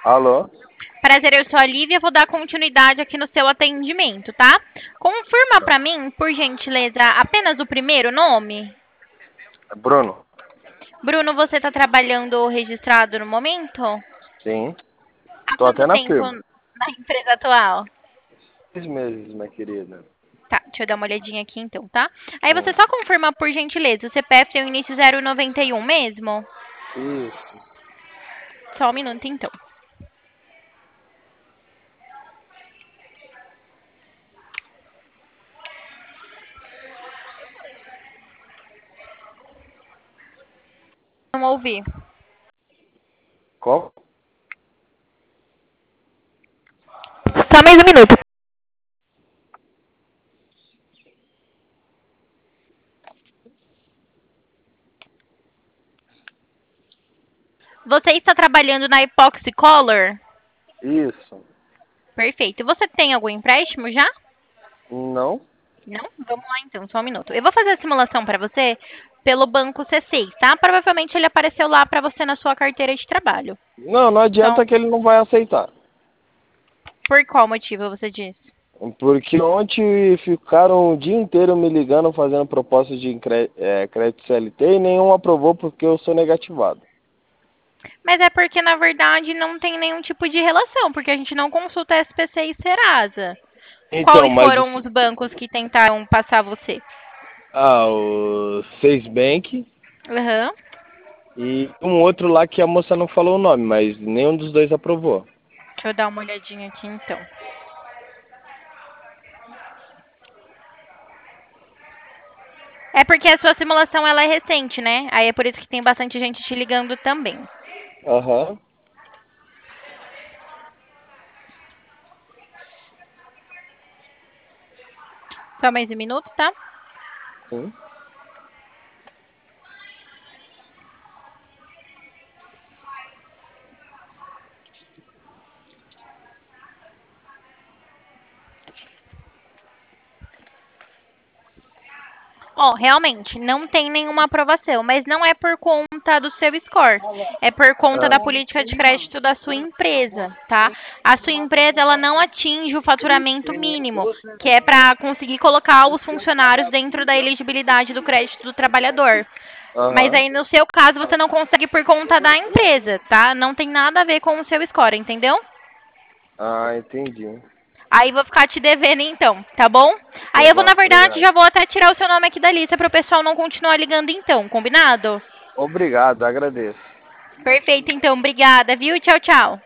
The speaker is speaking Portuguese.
Alô? Prazer, eu sou a Lívia, vou dar continuidade aqui no seu atendimento, tá? Confirma Tá. pra mim, por gentileza, apenas o primeiro nome. Bruno? Bruno, você tá trabalhando registrado no momento? Sim. Há Tô até quanto na tempo firma. na empresa atual? 6 meses, minha querida. Tá, deixa eu dar uma olhadinha aqui então, tá? Aí você Hum. só confirma por gentileza, o CPF tem o início 091 mesmo? Isso. Só um minuto então. Não ouvi. Qual? Só mais um minuto. Você está trabalhando na Epoxy Color? Isso. Perfeito. Você tem algum empréstimo já? Não? Não? Vamos lá então, só um minuto. Eu vou fazer a simulação para você pelo banco C6, tá? Provavelmente ele apareceu lá para você na sua carteira de trabalho. Não, não Então, adianta que ele não vai aceitar. por qual motivo você diz? Porque ontem ficaram o dia inteiro me ligando, fazendo proposta de crédito CLT e nenhum aprovou porque eu sou negativado. Mas é porque, na verdade, não tem nenhum tipo de relação, porque a gente não consulta SPC e Serasa. Então, Quais mas foram os bancos que tentaram passar você? o Seis Bank Aham. e um outro lá que a moça não falou o nome, mas nenhum dos dois aprovou. Deixa eu dar uma olhadinha aqui então. É porque a sua simulação ela é recente, né? Aí é por isso que tem bastante gente te ligando também. Aham. Só mais um minuto, tá? Sim. Ó, realmente, não tem nenhuma aprovação, mas não é por conta do seu score, é por conta da Ah, política de crédito da sua empresa, tá? A sua empresa, ela não atinge o faturamento mínimo, que é para conseguir colocar os funcionários dentro da elegibilidade do crédito do trabalhador. Mas aham. aí, no seu caso, você não consegue por conta da empresa, tá? Não tem nada a ver com o seu score, entendeu? Ah, entendi. Aí vou ficar te devendo então, tá bom? Aí Tá eu vou, bom, na verdade, obrigado. já vou até tirar o seu nome aqui da lista para o pessoal não continuar ligando então, combinado? Obrigado, agradeço. Perfeito, então. Obrigada, viu? Tchau, tchau.